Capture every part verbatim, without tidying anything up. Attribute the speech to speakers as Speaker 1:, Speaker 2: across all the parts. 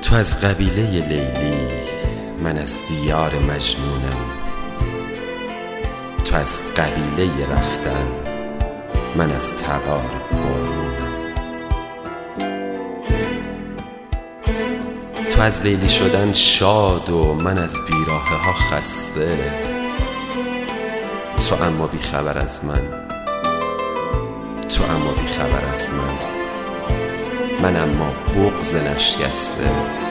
Speaker 1: تو از قبیله لیلی، من از دیار مجنونم. تو از قبیله رفتن، من از تبار بارونم. تو از لیلی شدن شاد و من از بیراهه ها خسته. تو اما بی خبر از من، تو اما بی خبر از من، من اما بغض نشکسته.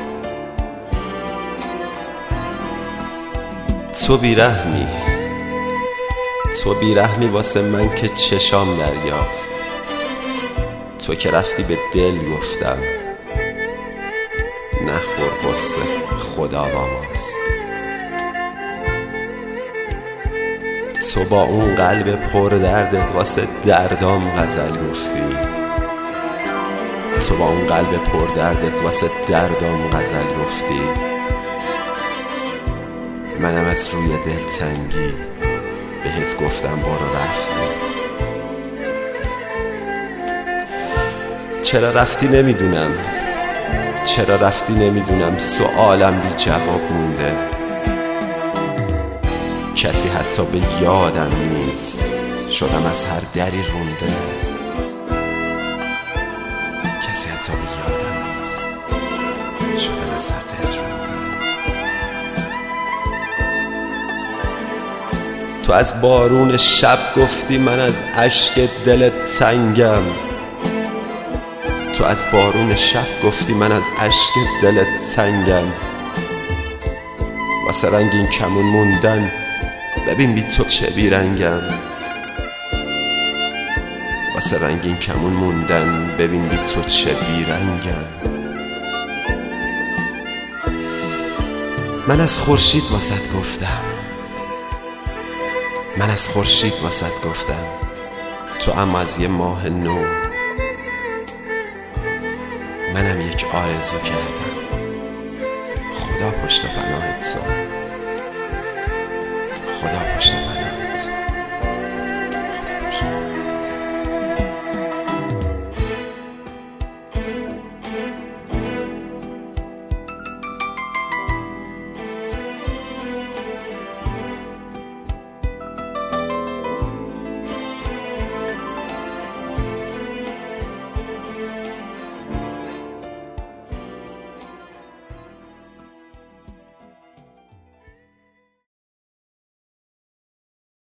Speaker 1: تو بیرحمی، تو بیرحمی واسه من که چشام دریاست. تو که رفتی به دل گفتم نخور قصه خدا با ماست. تو با اون قلب پر دردت واسه دردام غزل گفتی. تو با اون قلب پر دردت واسه دردام غزل گفتی. منم از روی دلتنگی بهت گفتم برو رفتی. چرا رفتی نمیدونم، چرا رفتی نمیدونم، سوالم بی جواب مونده. کسی حتی به یادم نیست، شدم از هر دری رونده. کسی حتی به یادم نیست، شدم از هر دری رونده. تو از بارون شب گفتی من از اشک دلت تنگم. تو از بارون شب گفتی من از اشک دلت تنگم. واسه رنگین کمون موندن ببین بی تو چه بیرنگم. واسه رنگین کمون موندن ببین بی تو چه بیرنگم. من از خورشید واسط گفتم، من از خورشید واسط گفتم، تو اما از یه ماه نو. منم یک آرزو کردم، خدا پشت و پناه تو، خدا پشت